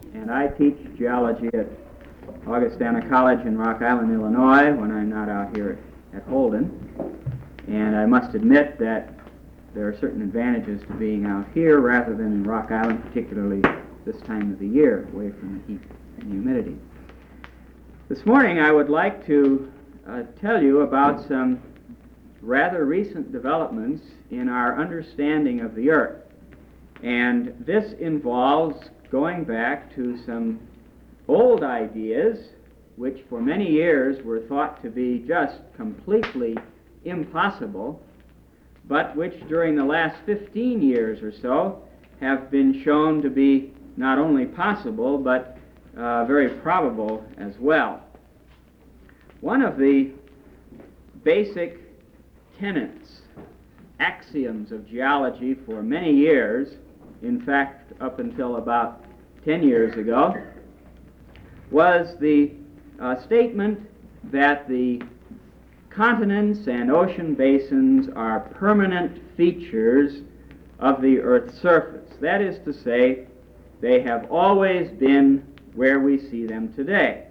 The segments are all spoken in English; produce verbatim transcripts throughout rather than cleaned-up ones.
and I teach geology at Augustana College in Rock Island, Illinois, when I'm not out here at Holden. And I must admit that there are certain advantages to being out here rather than in Rock Island, particularly this time of the year, away from the heat and humidity. This morning I would like to uh, tell you about some rather recent developments in our understanding of the Earth. And this involves going back to some old ideas which for many years were thought to be just completely impossible, but which during the last fifteen years or so have been shown to be not only possible but uh, very probable as well. One of the basic tenets, axioms of geology for many years, in fact up until about ten years ago, was the uh, statement that the continents and ocean basins are permanent features of the Earth's surface. That is to say, they have always been where we see them today.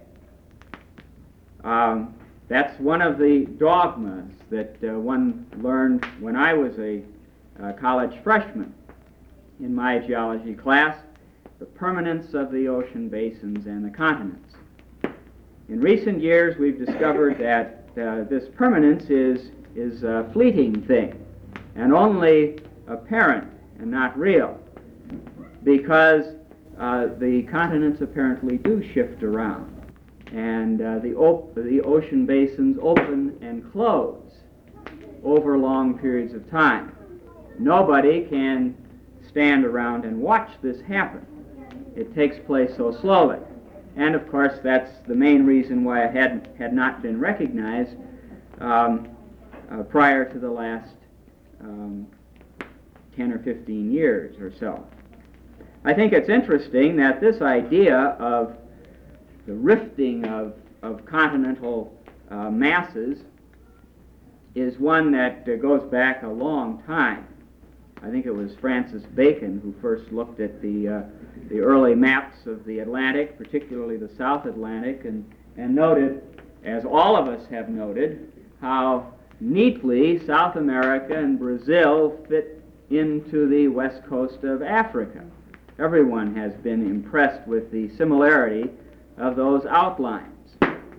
Um, that's one of the dogmas that uh, one learned when I was a uh, college freshman in my geology class, the permanence of the ocean basins and the continents. In recent years, we've discovered that uh, this permanence is, is a fleeting thing and only apparent and not real, because uh, the continents apparently do shift around, and uh, the, op- the ocean basins open and close over long periods of time. Nobody can stand around and watch this happen. It takes place so slowly. And of course, that's the main reason why it had, had not been recognized um, uh, prior to the last um, ten or fifteen years or so. I think it's interesting that this idea of the rifting of, of continental uh, masses is one that uh, goes back a long time. I think it was Francis Bacon who first looked at the uh, the early maps of the Atlantic, particularly the South Atlantic, and, and noted, as all of us have noted, how neatly South America and Brazil fit into the west coast of Africa. Everyone has been impressed with the similarity of those outlines.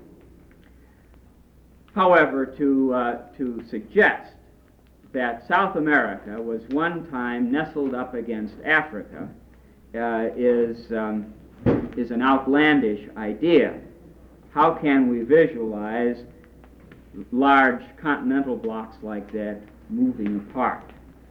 However, to, uh, to suggest that South America was one time nestled up against Africa uh, is, um, is an outlandish idea. How can we visualize large continental blocks like that moving apart?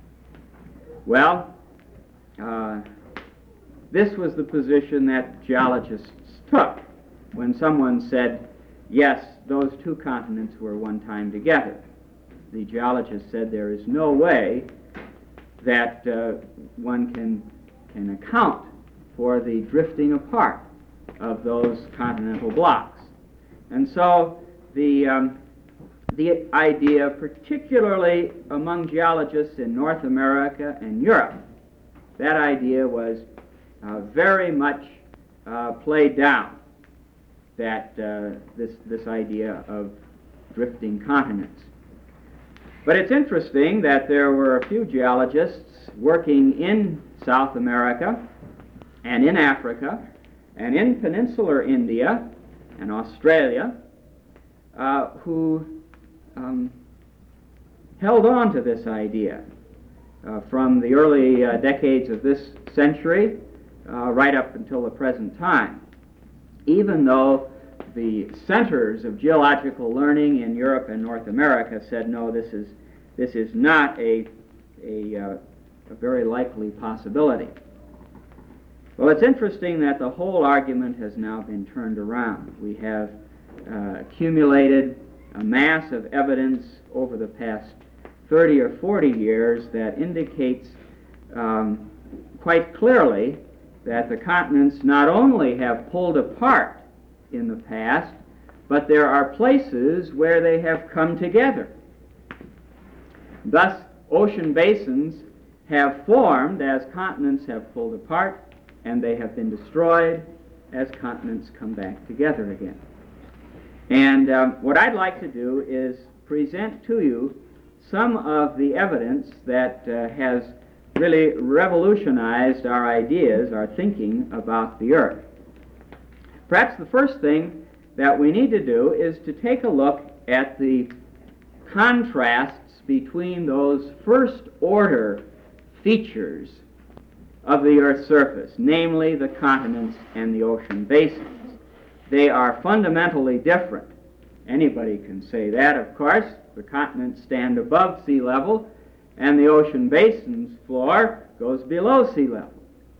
Well, uh, this was the position that geologists took when someone said, yes, those two continents were one time together. The geologist said there is no way that uh, one can, can account for the drifting apart of those continental blocks. And so the, um, the idea, particularly among geologists in North America and Europe, that idea was uh, very much uh, played down, that uh, this, this idea of drifting continents. But it's interesting that there were a few geologists working in South America and in Africa and in peninsular India and Australia uh, who um, held on to this idea uh, from the early uh, decades of this century uh, right up until the present time, even though the centers of geological learning in Europe and North America said, no, this is, this is not a, a, uh, a very likely possibility. Well, it's interesting that the whole argument has now been turned around. We have uh, accumulated a mass of evidence over the past thirty or forty years that indicates um, quite clearly that the continents not only have pulled apart in the past, but there are places where they have come together. Thus, ocean basins have formed as continents have pulled apart, and they have been destroyed as continents come back together again. And um, what I'd like to do is present to you some of the evidence that uh, has really revolutionized our ideas, our thinking about the earth. Perhaps the first thing that we need to do is to take a look at the contrasts between those first-order features of the Earth's surface, namely the continents and the ocean basins. They are fundamentally different. Anybody can say that, of course. The continents stand above sea level, and the ocean basin's floor goes below sea level.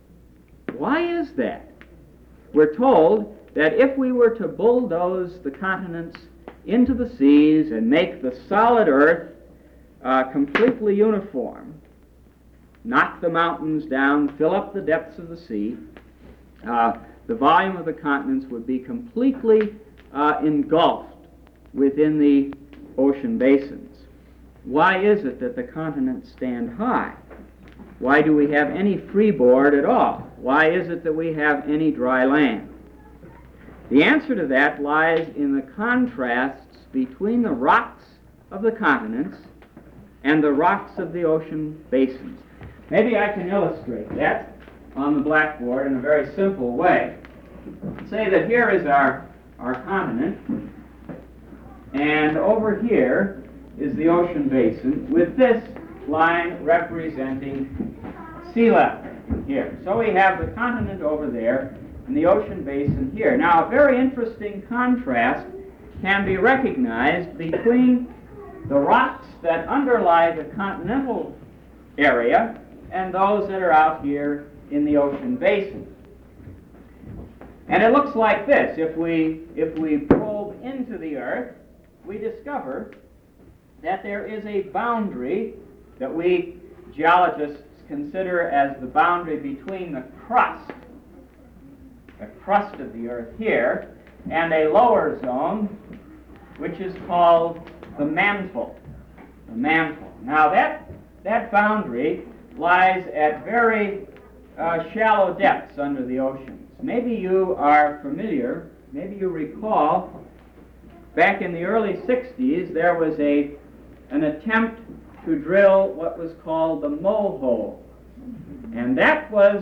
Why is that? We're told that if we were to bulldoze the continents into the seas and make the solid earth uh, completely uniform, knock the mountains down, fill up the depths of the sea, uh, the volume of the continents would be completely uh, engulfed within the ocean basins. Why is it that the continents stand high? Why do we have any freeboard at all? Why is it that we have any dry land? The answer to that lies in the contrasts between the rocks of the continents and the rocks of the ocean basins. Maybe I can illustrate that on the blackboard in a very simple way. Say that here is our, our continent, and over here is the ocean basin, with this line representing sea level here. So we have the continent over there and the ocean basin here. Now, a very interesting contrast can be recognized between the rocks that underlie the continental area and those that are out here in the ocean basin. And it looks like this. If we, if we probe into the earth, we discover that there is a boundary that we geologists consider as the boundary between the crust, the crust of the earth here, and a lower zone, which is called the mantle. The mantle. Now that, that boundary lies at very uh, shallow depths under the oceans. Maybe you are familiar, maybe you recall, back in the early sixties, there was a an attempt to drill what was called the Mohole. And that was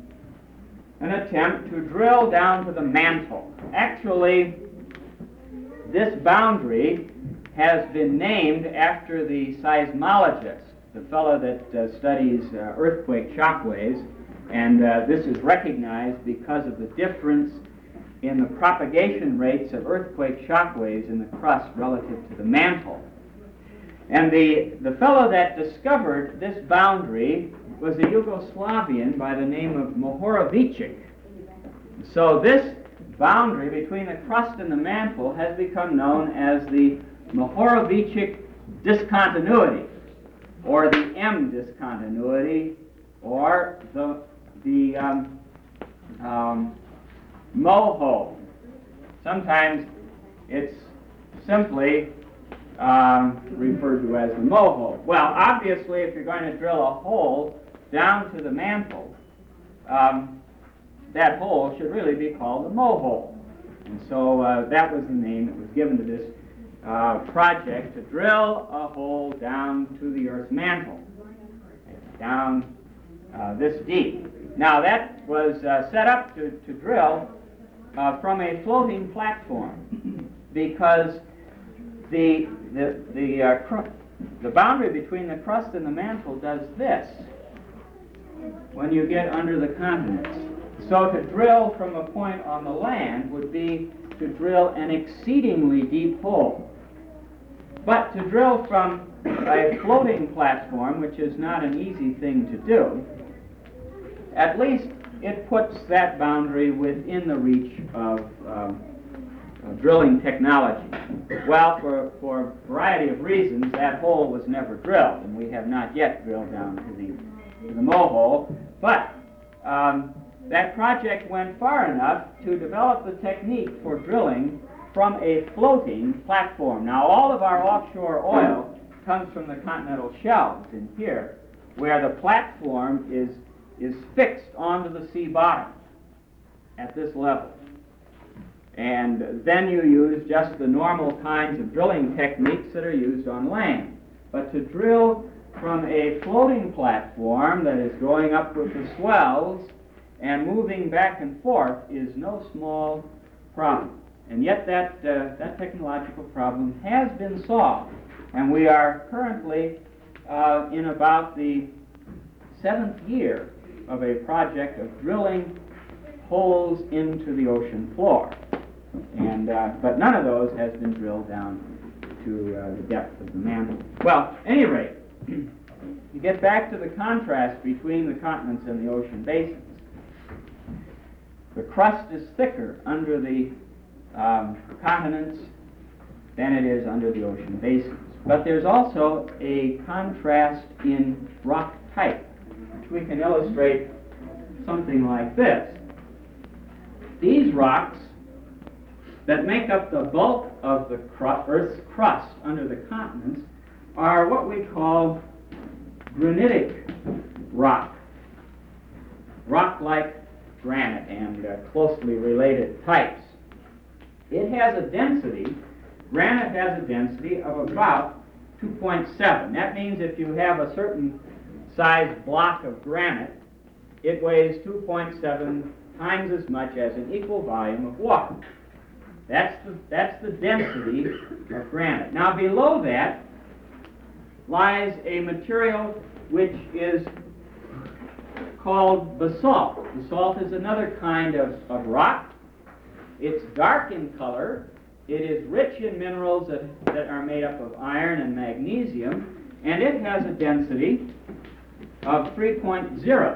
an attempt to drill down to the mantle. Actually, this boundary has been named after the seismologist, the fellow that uh, studies uh, earthquake shock waves, and uh, this is recognized because of the difference in the propagation rates of earthquake shock waves in the crust relative to the mantle. And the, the fellow that discovered this boundary was a Yugoslavian by the name of Mohorovičić. So this boundary between the crust and the mantle has become known as the Mohorovičić discontinuity, or the M discontinuity, or the, the um, um, Mohole. Sometimes it's simply Um, referred to as the Mohole. Well, obviously, if you're going to drill a hole down to the mantle, um, that hole should really be called the Mohole. And so uh, that was the name that was given to this uh, project, to drill a hole down to the Earth's mantle, down uh, this deep. Now, that was uh, set up to, to drill uh, from a floating platform, because The, the, the, uh, cr- the boundary between the crust and the mantle does this when you get under the continents. So to drill from a point on the land would be to drill an exceedingly deep hole. But to drill from a floating platform, which is not an easy thing to do, at least it puts that boundary within the reach of um, Uh, drilling technology. Well, for, for a variety of reasons, that hole was never drilled, and we have not yet drilled down to the, to the Mohole. But um, that project went far enough to develop the technique for drilling from a floating platform. Now, all of our offshore oil comes from the continental shelves in here, where the platform is, is fixed onto the sea bottom at this level. And then you use just the normal kinds of drilling techniques that are used on land. But to drill from a floating platform that is going up with the swells and moving back and forth is no small problem. And yet that, uh, that technological problem has been solved. And we are currently uh, in about the seventh year of a project of drilling holes into the ocean floor. And, uh, but none of those has been drilled down to uh, the depth of the mantle. Well, at any rate, you get back to the contrast between the continents and the ocean basins. The crust is thicker under the um, continents than it is under the ocean basins. But there's also a contrast in rock type, which we can illustrate something like this. These rocks that make up the bulk of the cru- Earth's crust under the continents are what we call granitic rock, rock like granite and uh, closely related types. It has a density, granite has a density of about two point seven. That means if you have a certain size block of granite, it weighs two point seven times as much as an equal volume of water. That's the, that's the density of granite. Now below that lies a material which is called basalt. Basalt is another kind of, of rock. It's dark in color. It is rich in minerals that, that are made up of iron and magnesium, and it has a density of three point zero.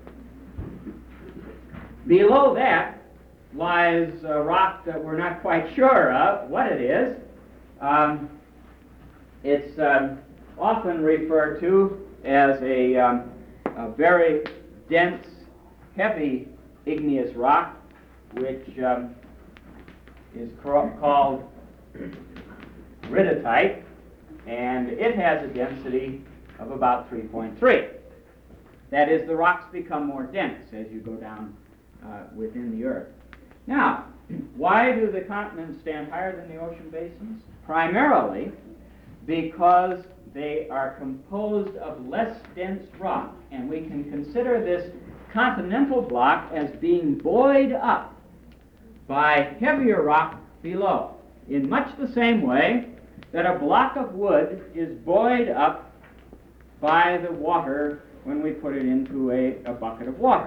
Below that lies a rock that we're not quite sure of what it is. Um, it's um, often referred to as a, um, a very dense, heavy igneous rock, which um, is ca- called rhyodite, and it has a density of about three point three. That is, the rocks become more dense as you go down uh, within the earth. Now, why do the continents stand higher than the ocean basins? Primarily because they are composed of less dense rock, and we can consider this continental block as being buoyed up by heavier rock below, in much the same way that a block of wood is buoyed up by the water when we put it into a, a bucket of water.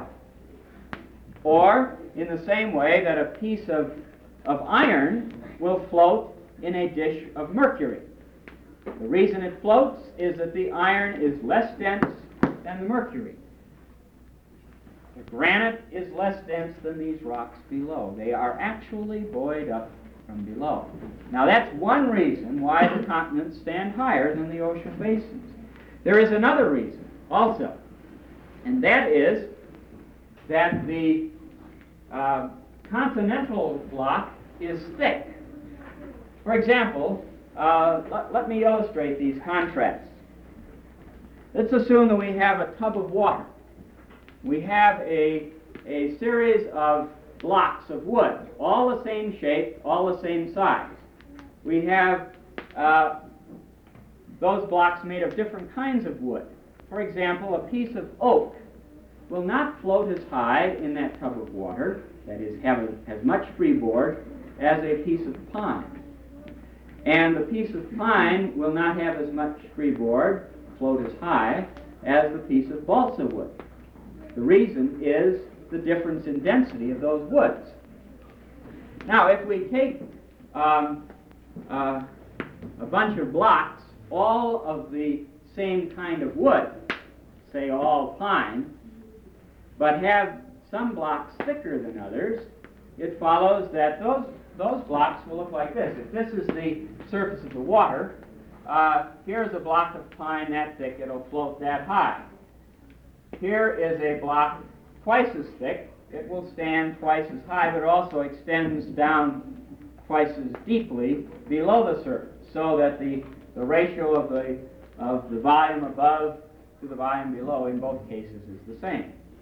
Or in the same way that a piece of, of iron will float in a dish of mercury. The reason it floats is that the iron is less dense than the mercury. The granite is less dense than these rocks below. They are actually buoyed up from below. Now that's one reason why the continents stand higher than the ocean basins. There is another reason also, and that is that the uh, continental block is thick. For example, uh, let, let me illustrate these contrasts. Let's assume that we have a tub of water. We have a, a series of blocks of wood, all the same shape, all the same size. We have uh, those blocks made of different kinds of wood. For example, a piece of oak will not float as high in that tub of water, that is, have as much freeboard, as a piece of pine. And the piece of pine will not have as much freeboard, float as high, as the piece of balsa wood. The reason is the difference in density of those woods. Now, if we take um, uh, a bunch of blocks, all of the same kind of wood, say all pine, but have some blocks thicker than others, it follows that those, those blocks will look like this. If this is the surface of the water, uh, here's a block of pine that thick, it'll float that high. Here is a block twice as thick, it will stand twice as high, but it also extends down twice as deeply below the surface, so that the, the ratio of the, of the volume above to the volume below in both cases is the same.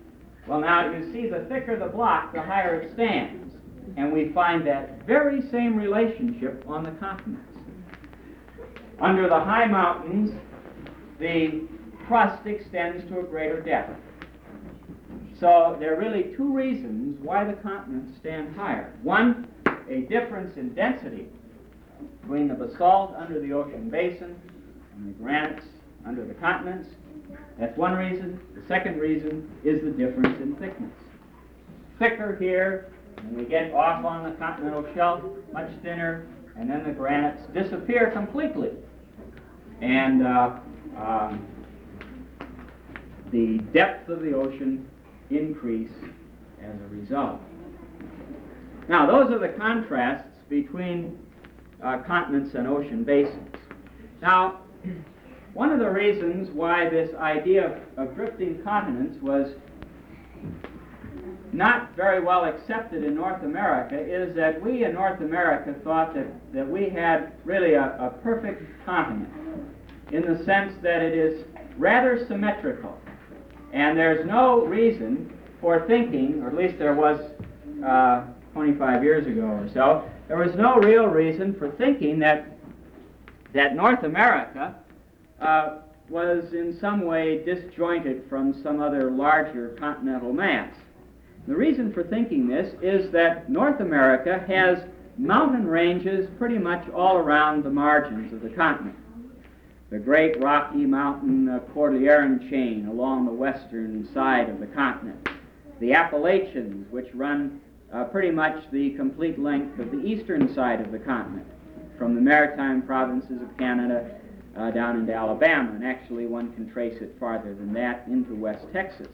Well, now you see, the thicker the block, the higher it stands. And we find that very same relationship on the continents. Under the high mountains, the crust extends to a greater depth. So there are really two reasons why the continents stand higher. One, a difference in density between the basalt under the ocean basin and the granites under the continents. That's one reason. The second reason is the difference in thickness. Thicker here, when we get off on the continental shelf, much thinner, and then the granites disappear completely. And uh, um, the depth of the ocean increase as a result. Now, those are the contrasts between uh, continents and ocean basins. Now, one of the reasons why this idea of, of drifting continents was not very well accepted in North America is that we in North America thought that, that we had really a, a perfect continent, in the sense that it is rather symmetrical. And there's no reason for thinking, or at least there was uh, twenty-five years ago or so, there was no real reason for thinking that, that North America uh, was in some way disjointed from some other larger continental mass. The reason for thinking this is that North America has mountain ranges pretty much all around the margins of the continent. The great Rocky Mountain uh, Cordilleran chain along the western side of the continent. The Appalachians, which run uh, pretty much the complete length of the eastern side of the continent, from the maritime provinces of Canada uh, down into Alabama, and actually one can trace it farther than that into West Texas.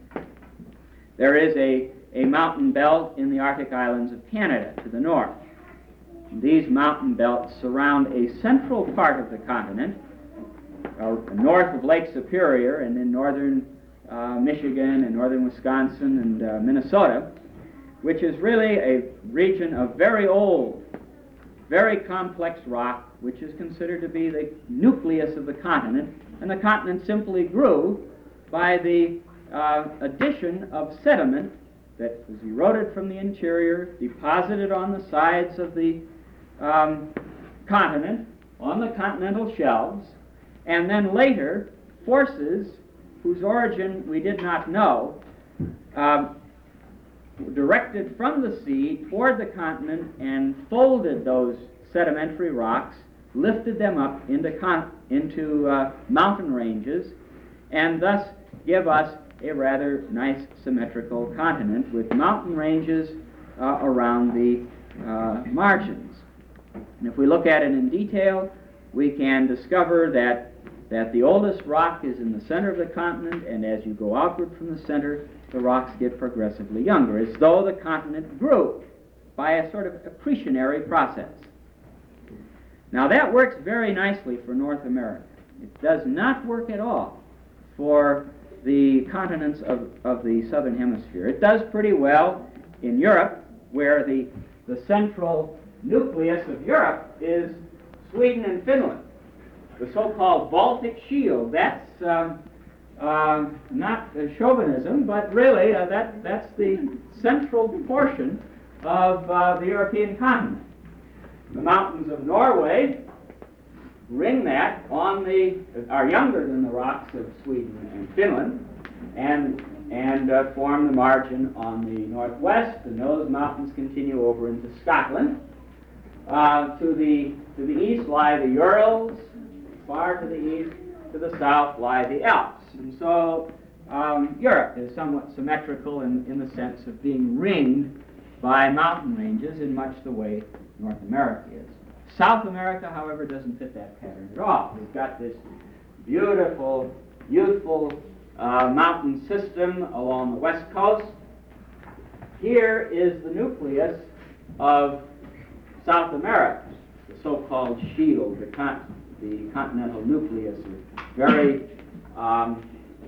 There is a, a mountain belt in the Arctic islands of Canada to the north. These mountain belts surround a central part of the continent, uh, north of Lake Superior and in northern uh, Michigan and northern Wisconsin and uh, Minnesota, which is really a region of very old, very complex rock, which is considered to be the nucleus of the continent, and the continent simply grew by the uh, addition of sediment that was eroded from the interior, deposited on the sides of the um, continent, on the continental shelves, and then later forces whose origin we did not know um, directed from the sea toward the continent and folded those sedimentary rocks, lifted them up into, con- into uh, mountain ranges, and thus give us a rather nice symmetrical continent with mountain ranges uh, around the uh, margins. And if we look at it in detail, we can discover that, that the oldest rock is in the center of the continent, and as you go outward from the center, the rocks get progressively younger, as though the continent grew by a sort of accretionary process. Now that works very nicely for North America. It does not work at all for the continents of, of the southern hemisphere. It does pretty well in Europe, where the, the central nucleus of Europe is Sweden and Finland. The so-called Baltic Shield, that's um, uh, not uh, chauvinism, but really uh, that, that's the central portion of uh, the European continent. The mountains of Norway ring that on the, are younger than the rocks of Sweden and Finland, and, and uh, form the margin on the northwest, and those mountains continue over into Scotland. Uh, to the to the east lie the Urals, far to the east, to the south lie the Alps. And so um, Europe is somewhat symmetrical in, in the sense of being ringed by mountain ranges in much the way North America is. South America, however, doesn't fit that pattern at all. We've got this beautiful, youthful uh, mountain system along the west coast. Here is the nucleus of South America, the so-called shield, the, con- the continental nucleus of very um,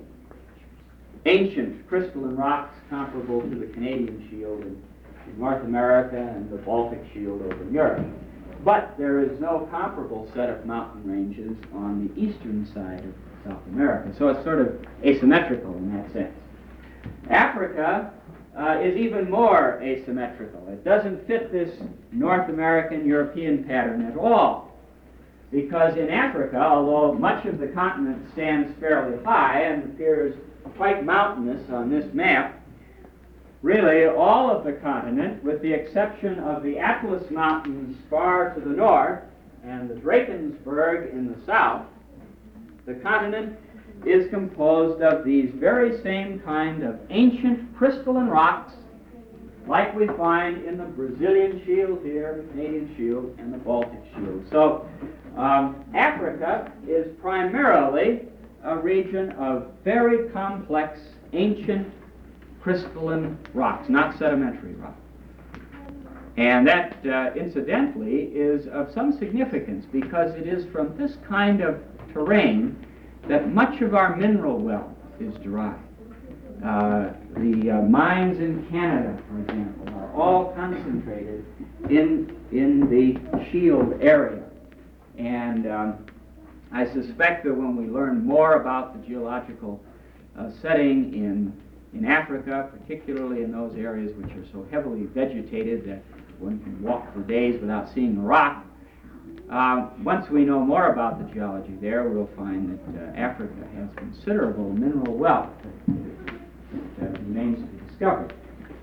ancient crystalline rocks comparable to the Canadian shield in, in North America and the Baltic shield over in Europe. But there is no comparable set of mountain ranges on the eastern side of South America, so it's sort of asymmetrical in that sense. Africa uh, is even more asymmetrical. It doesn't fit this North American European pattern at all, because in Africa, although much of the continent stands fairly high and appears quite mountainous on this map, really all of the continent, with the exception of the Atlas Mountains far to the north and the Drakensberg in the south, the continent is composed of these very same kind of ancient crystalline rocks like we find in the Brazilian Shield here, the Canadian Shield, and the Baltic Shield. So um, Africa is primarily a region of very complex ancient crystalline rocks, not sedimentary rock. And that, uh, incidentally, is of some significance because it is from this kind of terrain that much of our mineral wealth is derived. Uh, the uh, mines in Canada, for example, are all concentrated in, in the Shield area. And um, I suspect that when we learn more about the geological uh, setting in, in Africa, particularly in those areas which are so heavily vegetated that one can walk for days without seeing a rock, Uh, once we know more about the geology there, we'll find that uh, Africa has considerable mineral wealth that, that remains to be discovered.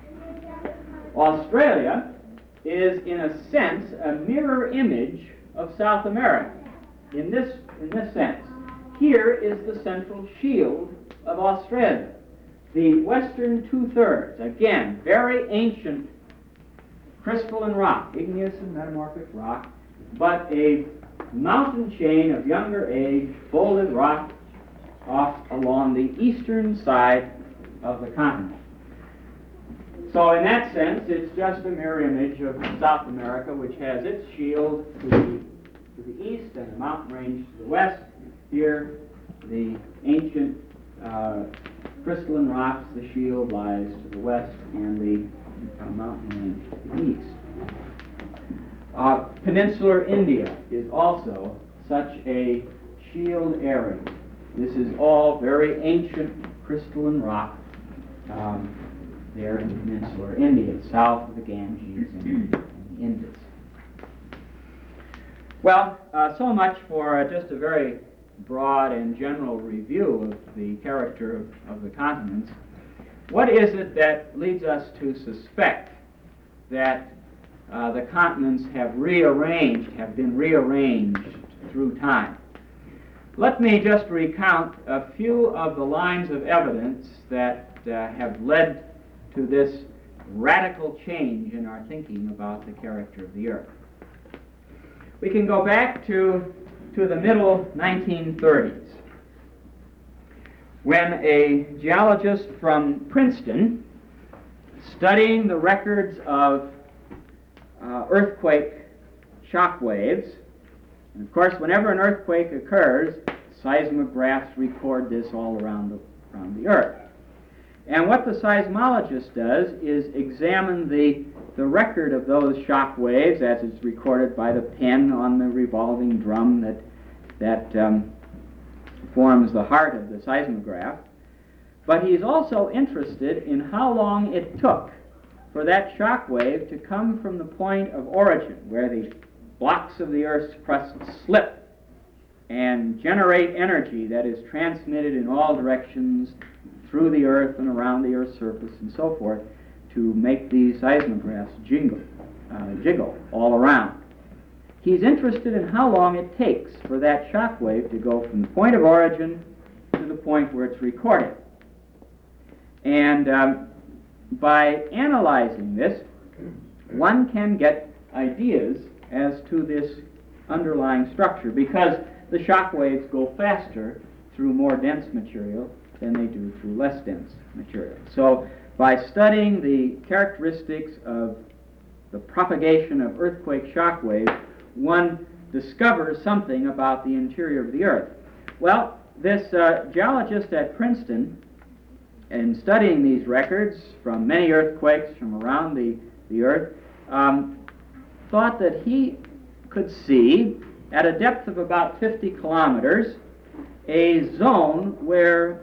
Australia is, in a sense, a mirror image of South America. In this, in this sense, here is the central shield of Australia. The western two-thirds, again, very ancient crystalline rock, igneous and metamorphic rock, but a mountain chain of younger age, folded rock off along the eastern side of the continent. So in that sense, it's just a mirror image of South America, which has its shield to the, to the east and the mountain range to the west. Here, the ancient uh, crystalline rocks, the shield lies to the west, and the uh, mountain range to the east. Uh, peninsular India is also such a shield area. This is all very ancient crystalline rock um, there in peninsular India, south of the Ganges and, and the Indus. Well, uh, so much for uh, just a very broad and general review of the character of, of the continents. What is it that leads us to suspect that Uh, the continents have rearranged, have been rearranged through time? Let me just recount a few of the lines of evidence that uh, have led to this radical change in our thinking about the character of the Earth. We can go back to, to the middle nineteen thirties, when a geologist from Princeton, studying the records of Uh, earthquake shock waves, and of course whenever an earthquake occurs, seismographs record this all around the, around the earth. And what the seismologist does is examine the, the record of those shock waves as it's recorded by the pen on the revolving drum that, that um, forms the heart of the seismograph. But he's also interested in how long it took for that shock wave to come from the point of origin, where the blocks of the Earth's crust slip and generate energy that is transmitted in all directions through the Earth and around the Earth's surface and so forth, to make these seismographs jingle, uh, jiggle all around. He's interested in how long it takes for that shock wave to go from the point of origin to the point where it's recorded. And um, by analyzing this, one can get ideas as to this underlying structure, because the shock waves go faster through more dense material than they do through less dense material. So by studying the characteristics of the propagation of earthquake shock waves, one discovers something about the interior of the Earth. Well, this uh, geologist at Princeton, in studying these records from many earthquakes from around the, the Earth, um, thought that he could see, at a depth of about fifty kilometers, a zone where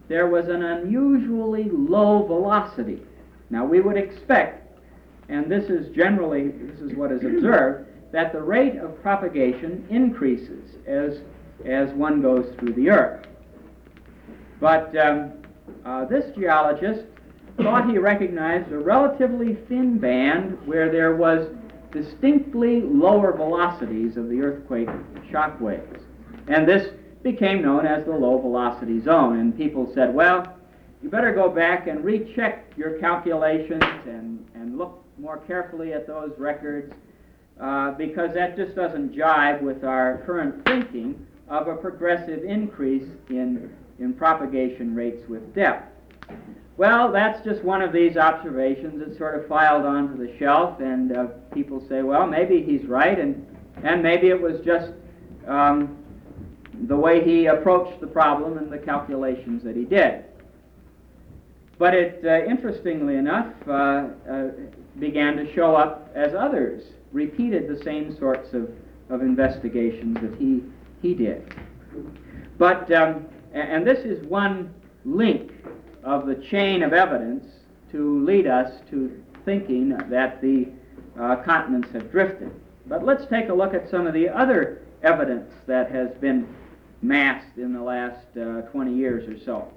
there was an unusually low velocity. Now we would expect, and this is generally, this is what is observed, that the rate of propagation increases as, as one goes through the earth. But um, uh, this geologist thought he recognized a relatively thin band where there was distinctly lower velocities of the earthquake shock waves. And this became known as the low velocity zone. And people said, well, you better go back and recheck your calculations and, and look more carefully at those records uh, because that just doesn't jibe with our current thinking of a progressive increase in, in propagation rates with depth. Well, that's just one of these observations. It's sort of filed onto the shelf, and uh, people say, well, maybe he's right, and, and maybe it was just um, the way he approached the problem and the calculations that he did. But it, uh, interestingly enough, uh, uh, began to show up as others repeated the same sorts of, of investigations that he, he did. But, um, and this is one link of the chain of evidence to lead us to thinking that the uh, continents have drifted. But let's take a look at some of the other evidence that has been massed in the last uh, twenty years or so.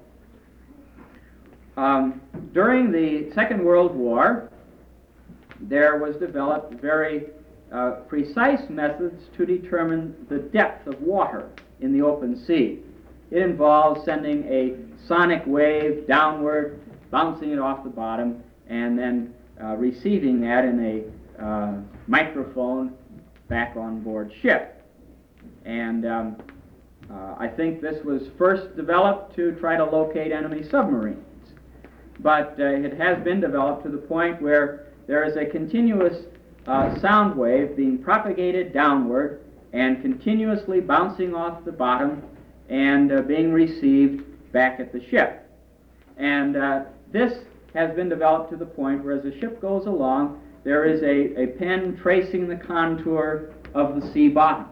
Um, during the Second World War, there was developed very uh, precise methods to determine the depth of water in the open sea. It involves sending a sonic wave downward, bouncing it off the bottom, and then uh, receiving that in a uh, microphone back on board ship. And um, uh, I think this was first developed to try to locate enemy submarines. But uh, it has been developed to the point where there is a continuous uh, sound wave being propagated downward and continuously bouncing off the bottom and uh, being received back at the ship. And uh, this has been developed to the point where as the ship goes along, there is a, a pen tracing the contour of the sea bottom.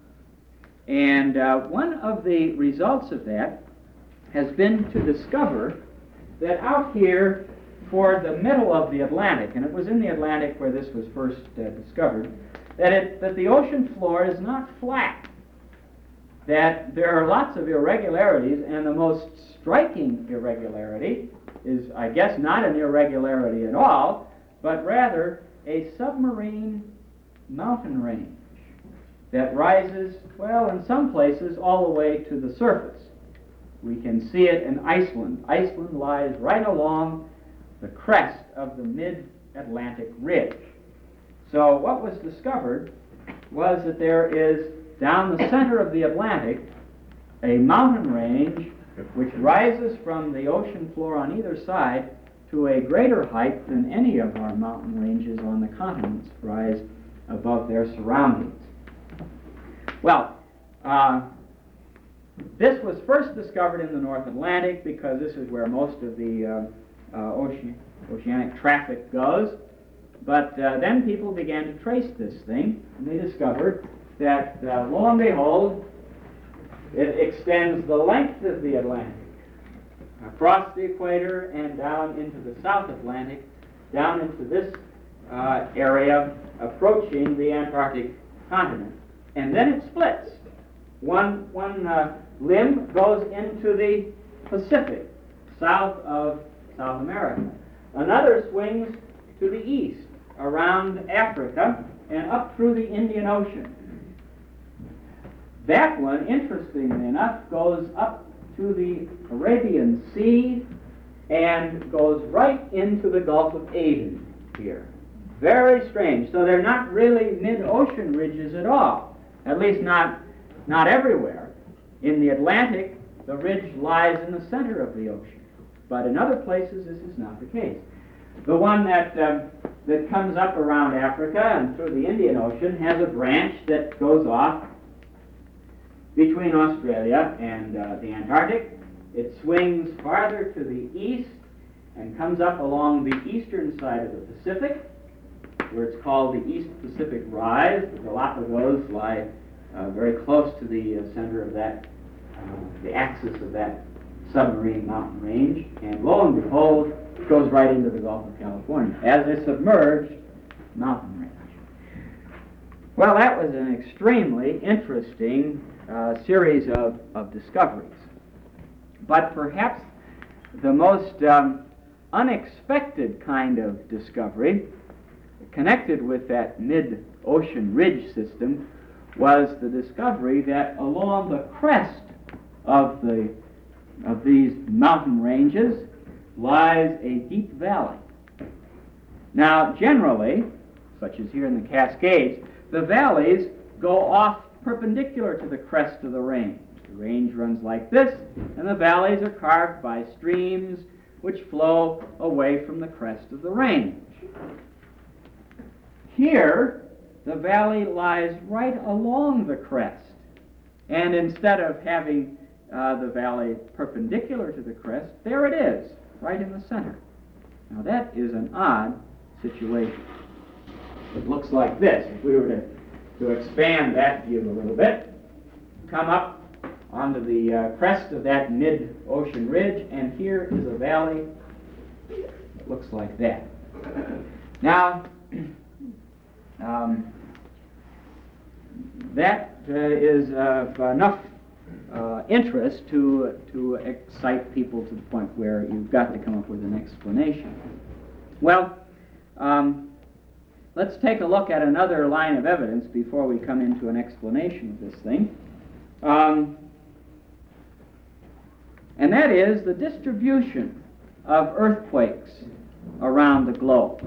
And uh, one of the results of that has been to discover that out here toward the middle of the Atlantic, and it was in the Atlantic where this was first uh, discovered, that, it, that the ocean floor is not flat, that there are lots of irregularities, and the most striking irregularity is, I guess, not an irregularity at all, but rather a submarine mountain range that rises, well, in some places, all the way to the surface. We can see it in Iceland. Iceland lies right along the crest of the mid-Atlantic ridge. So what was discovered was that there is, down the center of the Atlantic, a mountain range which rises from the ocean floor on either side to a greater height than any of our mountain ranges on the continents rise above their surroundings. Well, uh, this was first discovered in the North Atlantic because this is where most of the uh, uh, ocean, oceanic traffic goes. But uh, then people began to trace this thing, and they discovered that, uh, lo and behold, it extends the length of the Atlantic across the equator and down into the South Atlantic, down into this uh, area, approaching the Antarctic continent. And then it splits. One, one uh, limb goes into the Pacific, south of South America. Another swings to the east, around Africa, and up through the Indian Ocean. That one, interestingly enough, goes up to the Arabian Sea and goes right into the Gulf of Aden here. Very strange. So they're not really mid-ocean ridges at all, at least not, not everywhere. In the Atlantic, the ridge lies in the center of the ocean. But in other places, this is not the case. The one that, um, that comes up around Africa and through the Indian Ocean has a branch that goes off between Australia and uh, the Antarctic. It swings farther to the east and comes up along the eastern side of the Pacific, where it's called the East Pacific Rise. The Galapagos lie uh, very close to the uh, center of that, uh, the axis of that submarine mountain range, and lo and behold, it goes right into the Gulf of California as a submerged mountain range. Well, that was an extremely interesting uh, series of, of discoveries. But perhaps the most um, unexpected kind of discovery connected with that mid-ocean ridge system was the discovery that along the crest of the of these mountain ranges lies a deep valley. Now, generally, such as here in the Cascades, the valleys go off perpendicular to the crest of the range. The range runs like this, and the valleys are carved by streams which flow away from the crest of the range. Here, the valley lies right along the crest, and instead of having uh, the valley perpendicular to the crest, there it is, right in the center. Now that is an odd situation. It looks like this. If we were to, to expand that view a little bit, come up onto the uh, crest of that mid-ocean ridge, and here is a valley that looks like that. Now, um, that uh, is of enough uh, interest to, to excite people to the point where you've got to come up with an explanation. Well, um, let's take a look at another line of evidence before we come into an explanation of this thing. Um, and that is the distribution of earthquakes around the globe.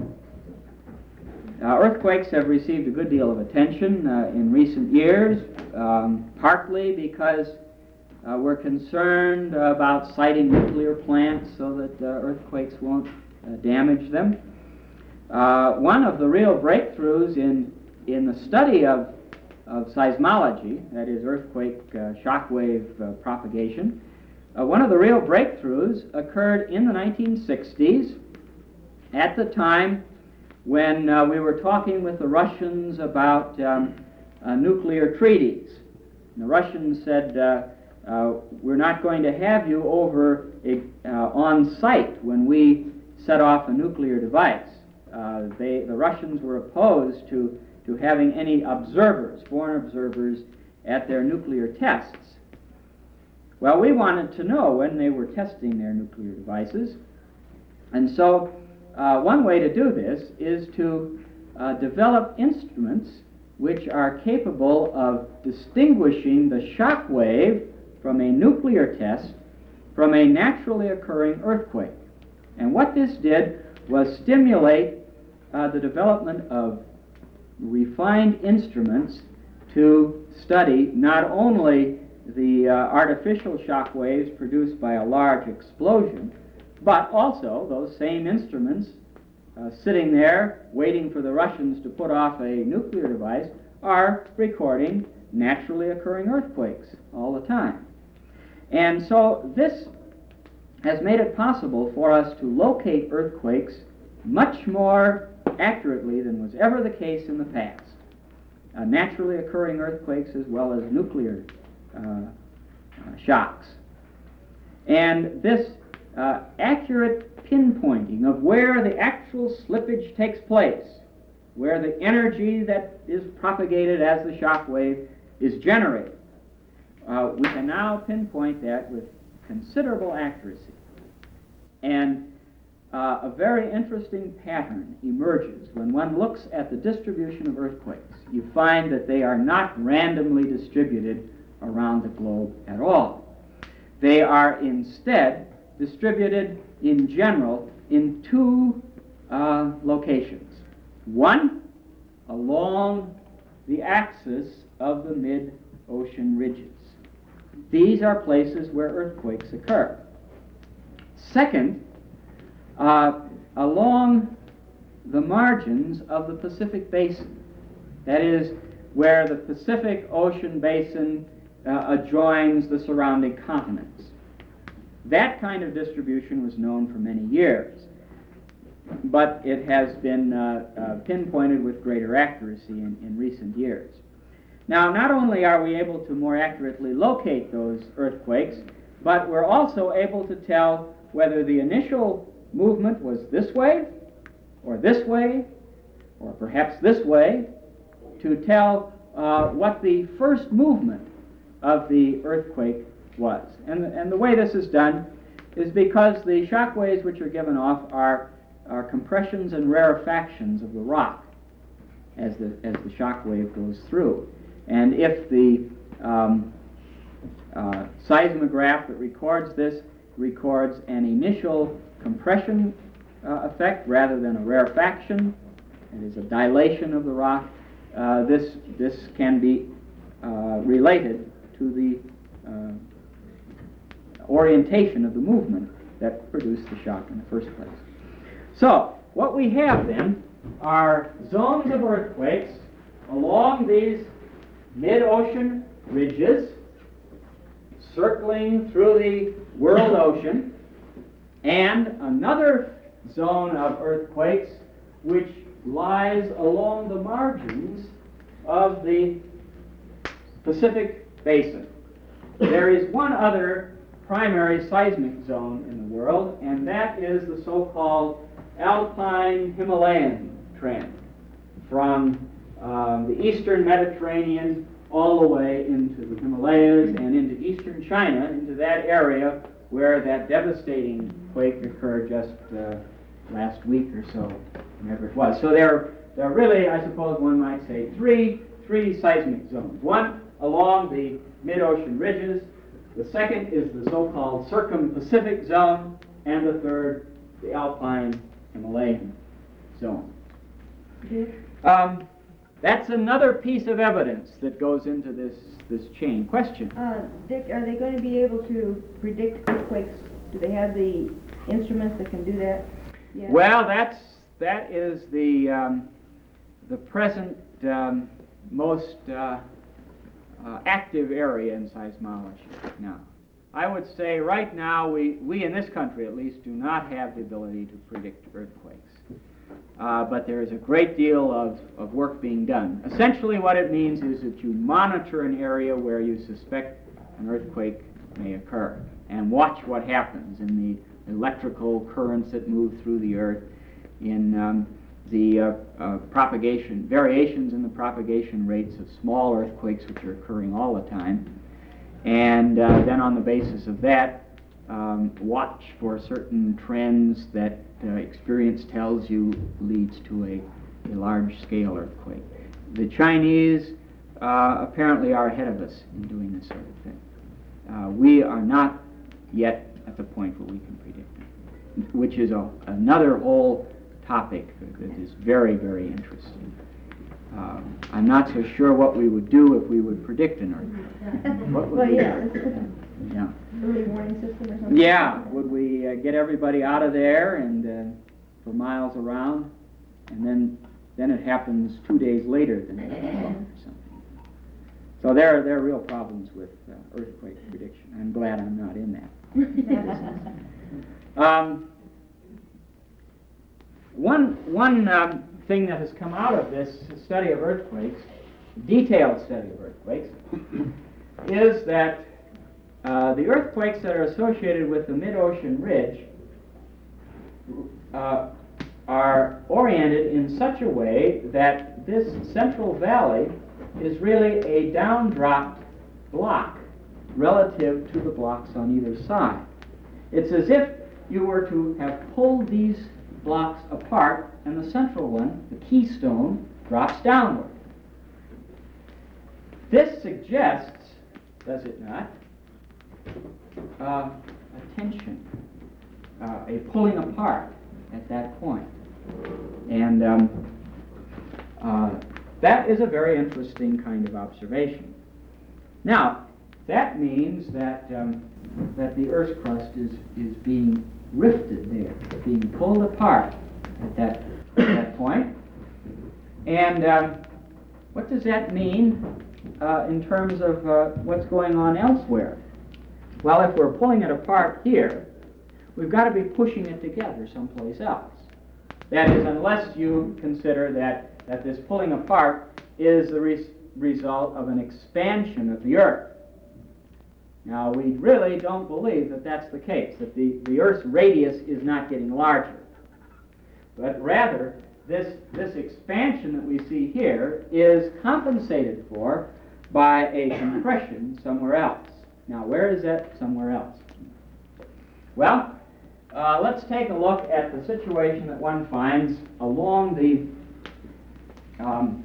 Uh, earthquakes have received a good deal of attention uh, in recent years, um, partly because uh, we're concerned about siting nuclear plants so that uh, earthquakes won't uh, damage them. Uh, one of the real breakthroughs in, in the study of, of seismology, that is earthquake uh, shockwave uh, propagation, uh, one of the real breakthroughs occurred in the nineteen sixties at the time when uh, we were talking with the Russians about um, uh, nuclear treaties. And the Russians said, uh, uh, we're not going to have you over uh, on site when we set off a nuclear device. Uh, they, the Russians were opposed to, to having any observers, foreign observers, at their nuclear tests. Well, we wanted to know when they were testing their nuclear devices, and so uh, one way to do this is to uh, develop instruments which are capable of distinguishing the shock wave from a nuclear test from a naturally occurring earthquake. And what this did was stimulate uh, the development of refined instruments to study not only the uh, artificial shock waves produced by a large explosion, but also those same instruments uh, sitting there waiting for the Russians to put off a nuclear device are recording naturally occurring earthquakes all the time. And so this has made it possible for us to locate earthquakes much more accurately than was ever the case in the past. Uh, naturally occurring earthquakes as well as nuclear uh, uh, shocks. And this uh, accurate pinpointing of where the actual slippage takes place, where the energy that is propagated as the shock wave is generated, uh, we can now pinpoint that with considerable accuracy. And uh, a very interesting pattern emerges when one looks at the distribution of earthquakes. You find that they are not randomly distributed around the globe at all. They are instead distributed in general in two uh, locations. One, along the axis of the mid-ocean ridges. These are places where earthquakes occur. Second, uh, along the margins of the Pacific Basin. That is, where the Pacific Ocean basin uh, adjoins the surrounding continents. That kind of distribution was known for many years, but it has been uh, uh, pinpointed with greater accuracy in, in recent years. Now, not only are we able to more accurately locate those earthquakes, but we're also able to tell whether the initial movement was this way, or this way, or perhaps this way, to tell uh, what the first movement of the earthquake was. And, and the way this is done is because the shock waves which are given off are, are compressions and rarefactions of the rock as the, as the shock wave goes through. And if the um, uh, seismograph that records this records an initial compression uh, effect rather than a rarefaction, it is a dilation of the rock, uh, this, this can be uh, related to the uh, orientation of the movement that produced the shock in the first place. So, what we have then are zones of earthquakes along these mid-ocean ridges, circling through the world ocean, and another zone of earthquakes which lies along the margins of the Pacific Basin. There is one other primary seismic zone in the world, and that is the so-called Alpine Himalayan trend from um, the eastern Mediterranean all the way into the Himalayas and into eastern China, into that area where that devastating quake occurred just uh, last week or so, whenever it was. So there, there are really, I suppose one might say, three, three seismic zones. One along the mid-ocean ridges, the second is the so-called circum-Pacific zone, and the third, the Alpine Himalayan zone. Um, that's another piece of evidence that goes into this, this chain. Question? Uh, Dick, are they going to be able to predict earthquakes? Do they have the instruments that can do that? Yeah. Well, that's, that is the, um, the present um, most uh, uh, active area in seismology now. I would say right now we, we in this country at least do not have the ability to predict earthquakes. Uh, but there is a great deal of, of work being done. Essentially what it means is that you monitor an area where you suspect an earthquake may occur and watch what happens in the electrical currents that move through the earth, in um, the uh, uh, propagation, variations in the propagation rates of small earthquakes which are occurring all the time, and uh, then on the basis of that, um, watch for certain trends that uh, experience tells you leads to a, a large-scale earthquake. The Chinese uh, apparently are ahead of us in doing this sort of thing. Uh, we are not yet at the point where we can predict it, which is a, another whole topic that is very, very interesting. Uh, I'm not so sure what we would do if we would predict an earthquake. What would Well, we yeah, do? Yeah. early warning system or something? Yeah, would we uh, get everybody out of there and uh, for miles around, and then then it happens two days later than it or something. So there, there are real problems with uh, earthquake prediction. I'm glad I'm not in that. um, one one um, thing that has come out of this study of earthquakes, detailed study of earthquakes, is that uh, the earthquakes that are associated with the mid-ocean ridge uh, are oriented in such a way that this central valley is really a downdropped block relative to the blocks on either side. It's as if you were to have pulled these blocks apart, and the central one, the keystone, drops downward. This suggests, does it not, uh, a tension, uh, a pulling apart at that point. And um, uh, that is a very interesting kind of observation. Now, that means that um, that the Earth's crust is, is being rifted there, being pulled apart at that, at that point. And um, what does that mean uh, in terms of uh, what's going on elsewhere? Well, if we're pulling it apart here, we've got to be pushing it together someplace else. That is, unless you consider that, that this pulling apart is the res- result of an expansion of the Earth. Now, we really don't believe that that's the case, that the, the Earth's radius is not getting larger. But rather, this, this expansion that we see here is compensated for by a compression somewhere else. Now, where is that somewhere else? Well, uh, let's take a look at the situation that one finds along the um,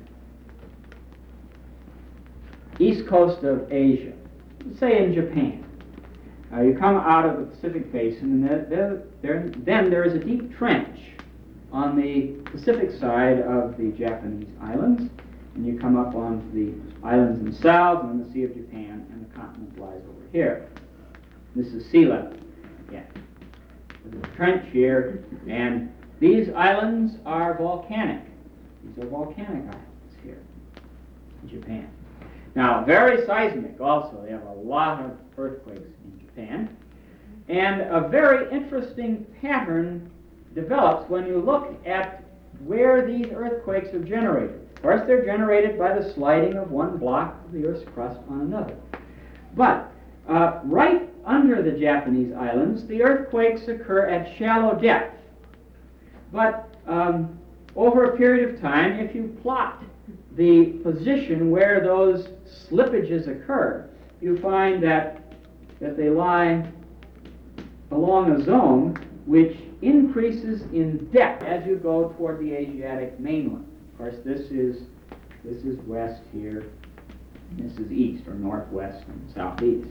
east coast of Asia, say in Japan. Uh, you come out of the Pacific Basin, and there, there, there, then there is a deep trench on the Pacific side of the Japanese islands, and you come up onto the islands themselves, and then the Sea of Japan, and the continent lies over here. This is sea level. Yeah. There's a trench here, and these islands are volcanic. These are volcanic islands here in Japan. Now, very seismic also. They have a lot of earthquakes in Japan. And a very interesting pattern develops when you look at where these earthquakes are generated. First, they're generated by the sliding of one block of the Earth's crust on another. But uh, right under the Japanese islands, the earthquakes occur at shallow depth. But um, over a period of time, if you plot the position where those slippages occur, you find that, that they lie along a zone which increases in depth as you go toward the Asiatic mainland. Of course, this is, this is west here, this is east, or northwest and southeast.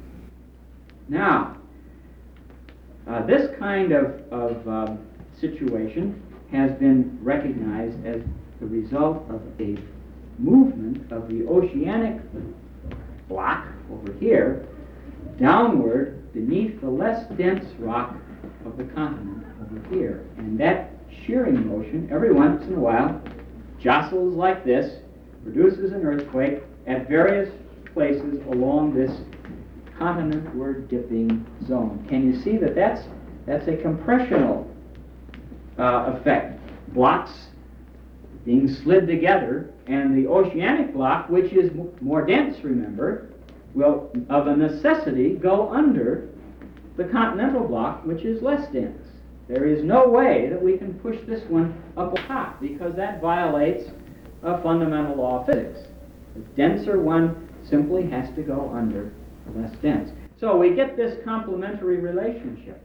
Now, uh, this kind of, of um, situation has been recognized as the result of a movement of the oceanic block over here downward beneath the less dense rock of the continent over here. And that shearing motion, every once in a while, jostles like this, produces an earthquake at various places along this continentward dipping zone. Can you see that that's, that's a compressional uh, effect? Blocks being slid together, and the oceanic block, which is m- more dense, remember, will of a necessity go under the continental block, which is less dense. There is no way that we can push this one up top, because that violates a fundamental law of physics. The denser one simply has to go under the less dense. So we get this complementary relationship.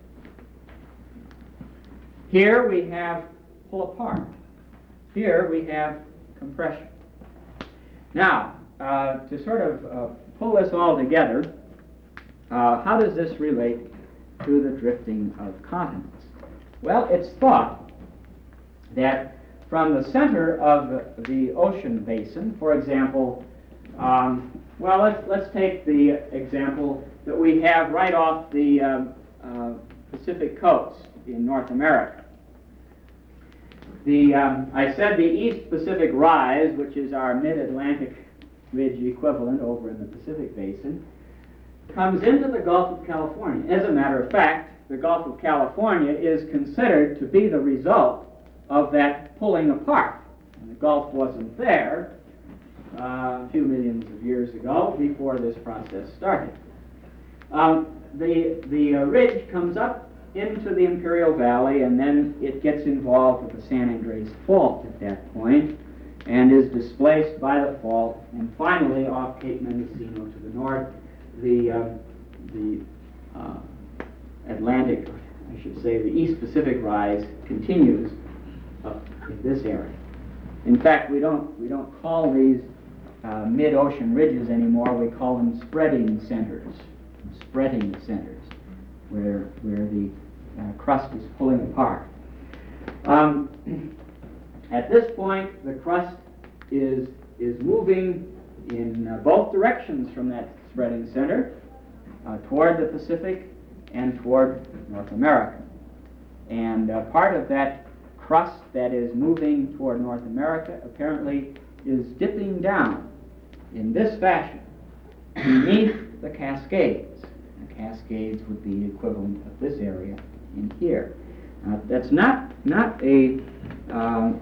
Here we have pull apart. Here we have compression. Now, uh, to sort of uh, pull this all together, uh, how does this relate to the drifting of continents? Well, it's thought that from the center of the, the ocean basin, for example, um, well, let's, let's take the example that we have right off the um, uh, Pacific coast in North America. The, um, I said the East Pacific Rise, which is our mid-Atlantic ridge equivalent over in the Pacific Basin, comes into the Gulf of California. As a matter of fact, the Gulf of California is considered to be the result of that pulling apart. And the Gulf wasn't there uh, a few millions of years ago before this process started. Um, the the uh, ridge comes up into the Imperial Valley, and then it gets involved with the San Andreas Fault at that point, and is displaced by the fault, and finally off Cape Mendocino to the north, the uh, the uh, Atlantic, I should say, the East Pacific Rise continues up in this area. In fact, we don't we don't call these uh, mid-ocean ridges anymore. We call them spreading centers, spreading centers, where where the uh, crust is pulling apart. Um, at this point, the crust is is moving in uh, both directions from that spreading center uh, toward the Pacific and toward North America. And uh, part of that crust that is moving toward North America apparently is dipping down in this fashion beneath the Cascades. The Cascades would be the equivalent of this area in here. Uh, that's not not a um,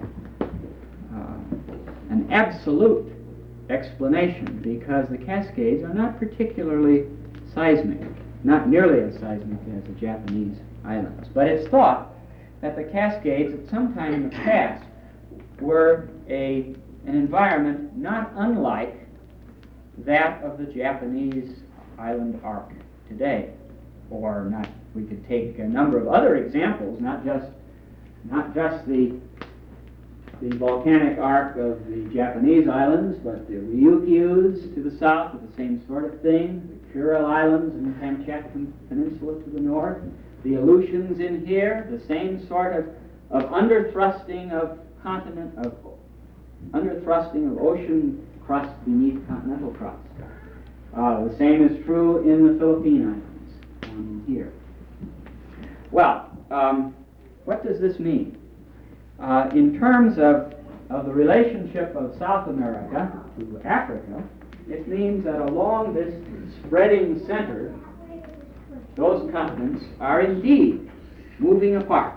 uh, an absolute explanation, because the Cascades are not particularly seismic, not nearly as seismic as the Japanese islands. But it's thought that the Cascades at some time in the past were a, an environment not unlike that of the Japanese island arc today. Or not, we could take a number of other examples, not just not just the the volcanic arc of the Japanese islands, but the Ryukyus to the south are the same sort of thing, the Kuril Islands and the Kamchatka Peninsula to the north, the Aleutians in here, the same sort of, of underthrusting of continent, of underthrusting of ocean crust beneath continental crust. Uh, the same is true in the Philippine Islands, down in here. Well, um, what does this mean? Uh, in terms of, of the relationship of South America to Africa, it means that along this spreading center, those continents are indeed moving apart.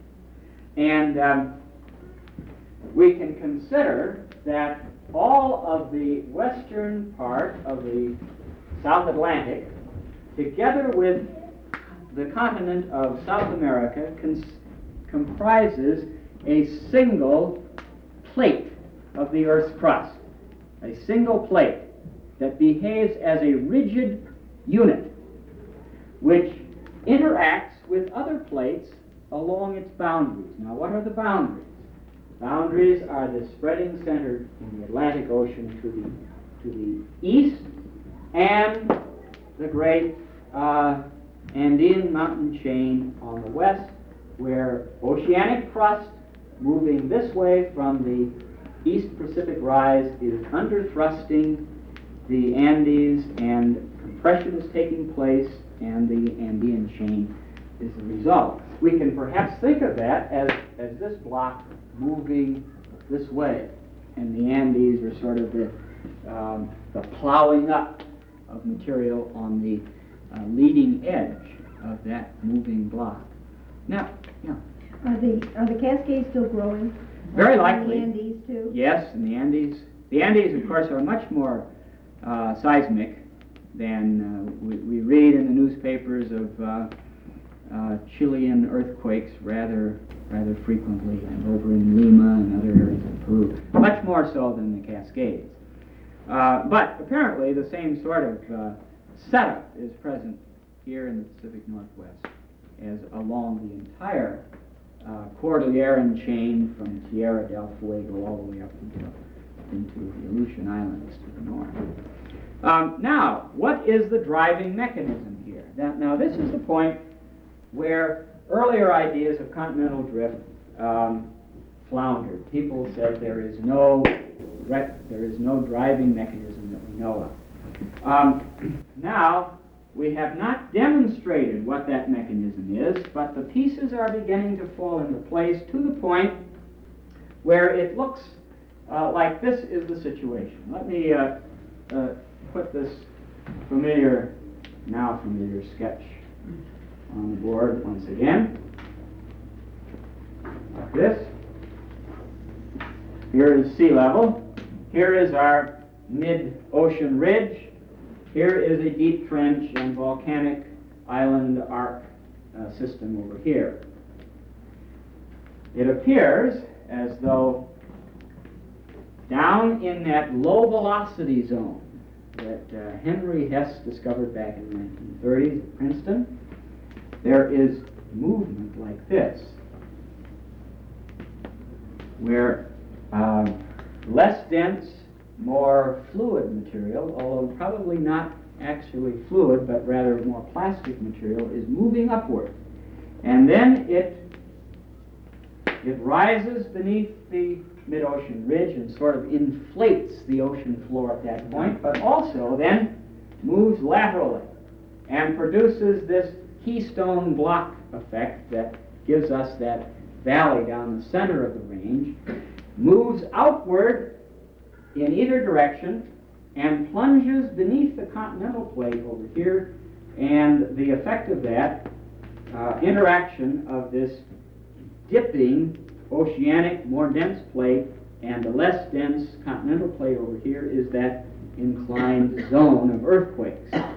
And um, we can consider that all of the western part of the South Atlantic, together with the continent of South America, cons- comprises a single plate of the Earth's crust, a single plate that behaves as a rigid unit which interacts with other plates along its boundaries. Now, what are the boundaries? Boundaries are the spreading center in the Atlantic Ocean to the, to the east and the great uh, Andean mountain chain on the west, where oceanic crust moving this way from the East Pacific rise is underthrusting the Andes, and compression is taking place, and the Andean chain is the result. We can perhaps think of that as, as this block moving this way, and the Andes are sort of the, um, the plowing up of material on the uh, leading edge of that moving block. Now, yeah. Are the, are the Cascades still growing? Very In likely. the Andes too? Yes, in the Andes. The Andes, of course, are much more uh, seismic than uh, we, we read in the newspapers of uh, uh, Chilean earthquakes rather rather frequently, and over in Lima and other areas of Peru, much more so than the Cascades. Uh, but apparently the same sort of uh, setup is present here in the Pacific Northwest as along the entire uh, Cordilleran chain from Tierra del Fuego all the way up into, into the Aleutian Islands to the north. Um, now, what is the driving mechanism here? Now, now, this is the point where earlier ideas of continental drift um, floundered. People said there is no there is no driving mechanism that we know of. Um, now, we have not demonstrated what that mechanism is, but the pieces are beginning to fall into place to the point where it looks uh, like this is the situation. Let me uh, uh, put this familiar, now familiar sketch on the board once again, like this. Here is sea level. Here is our mid-ocean ridge. Here is a deep trench and volcanic island arc uh, system over here. It appears as though down in that low velocity zone that uh, Henry Hess discovered back in the nineteen thirties at Princeton, there is movement like this, where uh, less dense, more fluid material, although probably not actually fluid, but rather more plastic material, is moving upward. And then it, it rises beneath the mid-ocean ridge and sort of inflates the ocean floor at that point, but also then moves laterally and produces this keystone block effect that gives us that valley down the center of the range, moves outward in either direction and plunges beneath the continental plate over here, and the effect of that uh, interaction of this dipping oceanic, more dense plate and the less dense continental plate over here is that inclined zone of earthquakes.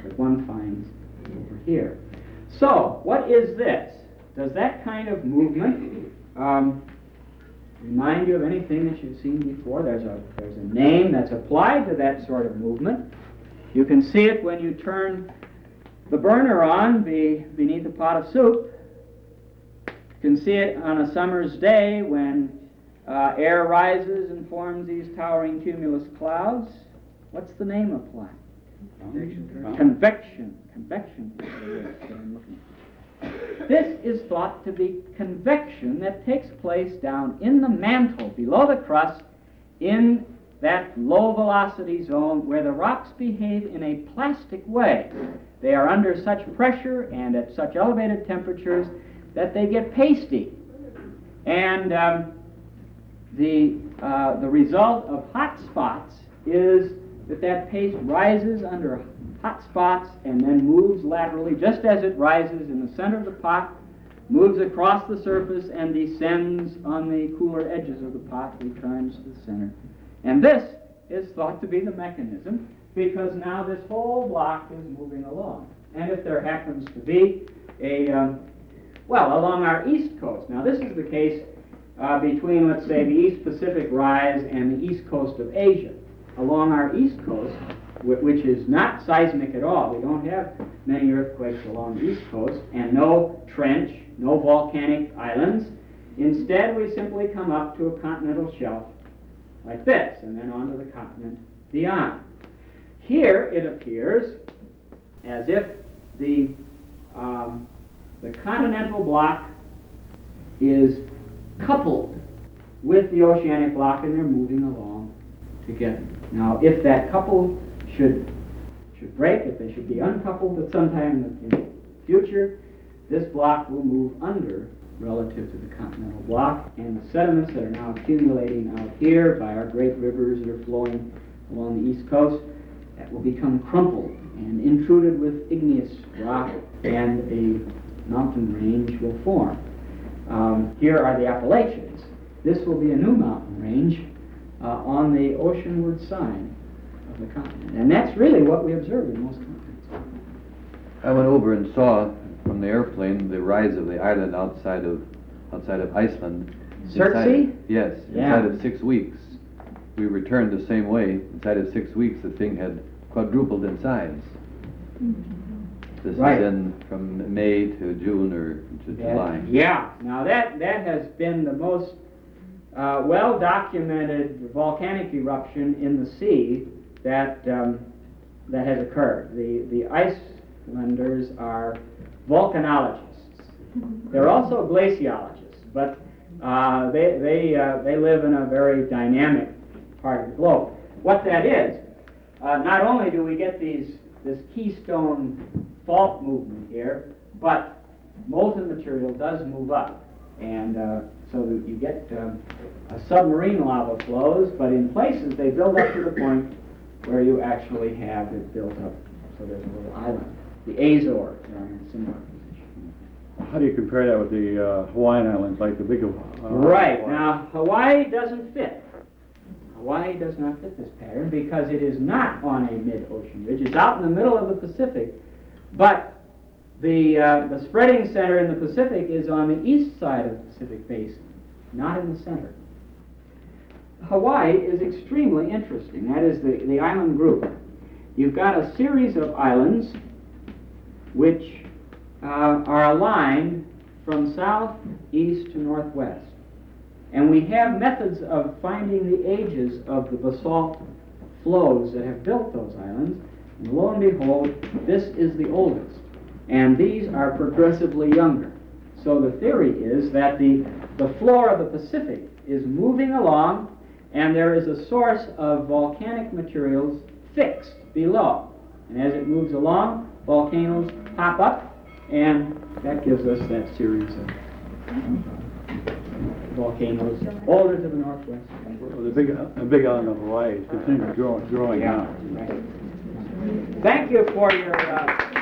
that one finds over here. So, what is this? Does that kind of movement um, remind you of anything that you've seen before? There's a, there's a name that's applied to that sort of movement. You can see it when you turn the burner on be, beneath a pot of soup. You can see it on a summer's day when uh, air rises and forms these towering cumulus clouds. What's the name applied? Convection. Convection. Convection is the word that I'm looking for. This is thought to be convection that takes place down in the mantle, below the crust, in that low velocity zone where the rocks behave in a plastic way. They are under such pressure and at such elevated temperatures that they get pasty. And um, the, uh, the result of hot spots is that that paste rises under hot spots and then moves laterally, just as it rises in the center of the pot, moves across the surface and descends on the cooler edges of the pot, returns to the center. And this is thought to be the mechanism, because now this whole block is moving along. And if there happens to be a, um, well, along our east coast, now this is the case uh, between, let's say, the East Pacific Rise and the east coast of Asia. Along our east coast, which is not seismic at all. We don't have many earthquakes along the east coast, and no trench, no volcanic islands. Instead, we simply come up to a continental shelf like this, and then onto the continent beyond. Here, it appears as if the, um, the continental block is coupled with the oceanic block, and they're moving along together. Now, if that couple should should break, if they should be uncoupled at some time in the, in the future, this block will move under relative to the continental block, and the sediments that are now accumulating out here by our great rivers that are flowing along the east coast, that will become crumpled and intruded with igneous rock, and a mountain range will form. Um, here are the Appalachians. This will be a new mountain range uh, on the oceanward side of the continent. And that's really what we observe in most continents. I went over and saw from the airplane the rise of the island outside of outside of Iceland. Surtsey? Inside, yes, Yeah. inside of six weeks. We returned the same way. Inside of six weeks, the thing had quadrupled in size. This Right. is in from May to June or to Yeah. July. Yeah. Now that that has been the most uh, well-documented volcanic eruption in the sea that um, that has occurred. The the Icelanders are volcanologists. They're also glaciologists, but uh, they they uh, they live in a very dynamic part of the globe. What that is, uh, not only do we get these this keystone fault movement here, but molten material does move up, and uh, so that you get um, a submarine lava flows, but in places they build up to the point where you actually have it built up. So there's a little island. The Azores are in a similar position. How do you compare that with the uh, Hawaiian Islands, like the big uh, Right. Hawaii? Now, Hawaii doesn't fit. Hawaii does not fit this pattern because it is not on a mid-ocean ridge. It's out in the middle of the Pacific, but the, uh, the spreading center in the Pacific is on the east side of the Pacific Basin, not in the center. Hawaii is extremely interesting. That is the, the island group. You've got a series of islands which uh, are aligned from south, east to northwest. And we have methods of finding the ages of the basalt flows that have built those islands. And lo and behold, this is the oldest. And these are progressively younger. So the theory is that the, the floor of the Pacific is moving along, and there is a source of volcanic materials fixed below. And as it moves along, volcanoes pop up, and that gives us that series of volcanoes older to the northwest. Well, the big, the big island of Hawaii is continuing growing, growing Yeah, now. right. Thank you for your uh,